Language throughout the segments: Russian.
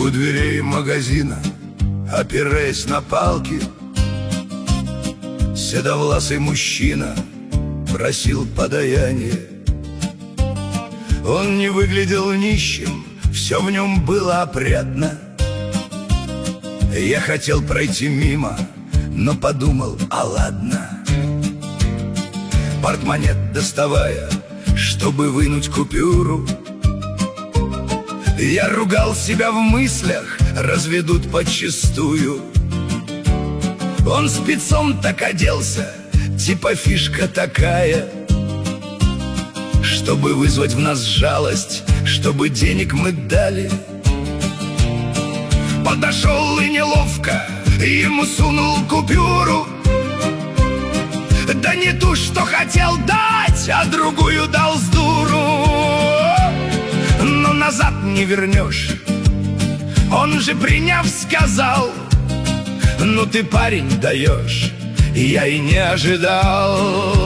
У дверей магазина, опираясь на палки, седовласый мужчина просил подаяние. Он не выглядел нищим, все в нем было опрятно. Я хотел пройти мимо, но подумал, а ладно. Портмонет доставая, чтобы вынуть купюру, я ругал себя в мыслях, разведут подчистую. Он спецом так оделся, типа фишка такая, чтобы вызвать в нас жалость, чтобы денег мы дали. Подошел и неловко ему сунул купюру. Да не ту, что хотел дать, а другую дал с дуру. Но назад не вернешь. Он же, приняв, сказал: ну ты, парень, даешь. Я и не ожидал.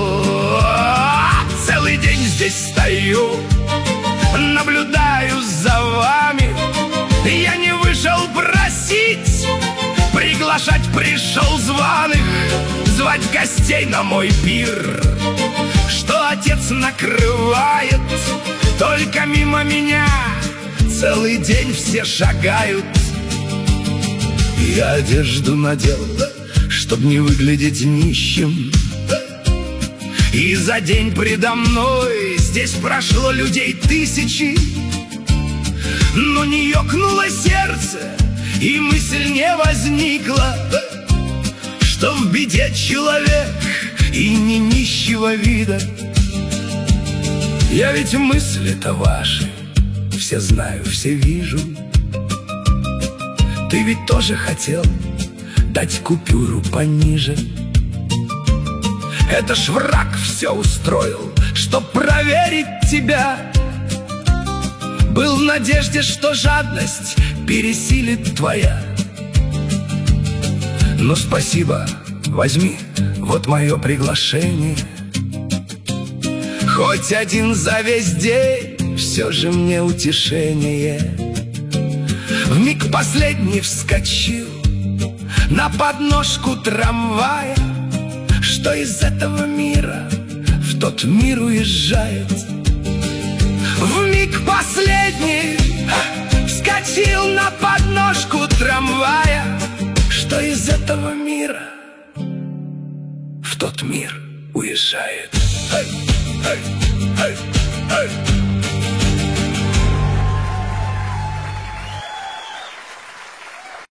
Целый день здесь стою, наблюдаю за вами. Я не вышел просить, приглашать пришел званых, звать гостей на мой пир. Что отец накрывает, только мимо меня целый день все шагают. Я одежду надел, чтоб не выглядеть нищим. И за день предо мной здесь прошло людей тысячи. Но не ёкнуло сердце, и мысль не возникла, что в беде человек и не нищего вида. Я ведь мысли-то ваши все знаю, все вижу. Ты ведь тоже хотел дать купюру пониже. Это ж враг все устроил, чтоб проверить тебя. Был в надежде, что жадность пересилит твоя. Ну спасибо, возьми, вот мое приглашение. Хоть один за весь день, все же мне утешение. Вмиг последний вскочил на подножку трамвая, что из этого мира в тот мир уезжает. Вмиг последний вскочил на подножку трамвая, что из этого мира в тот мир уезжает. Эй, эй, эй, эй.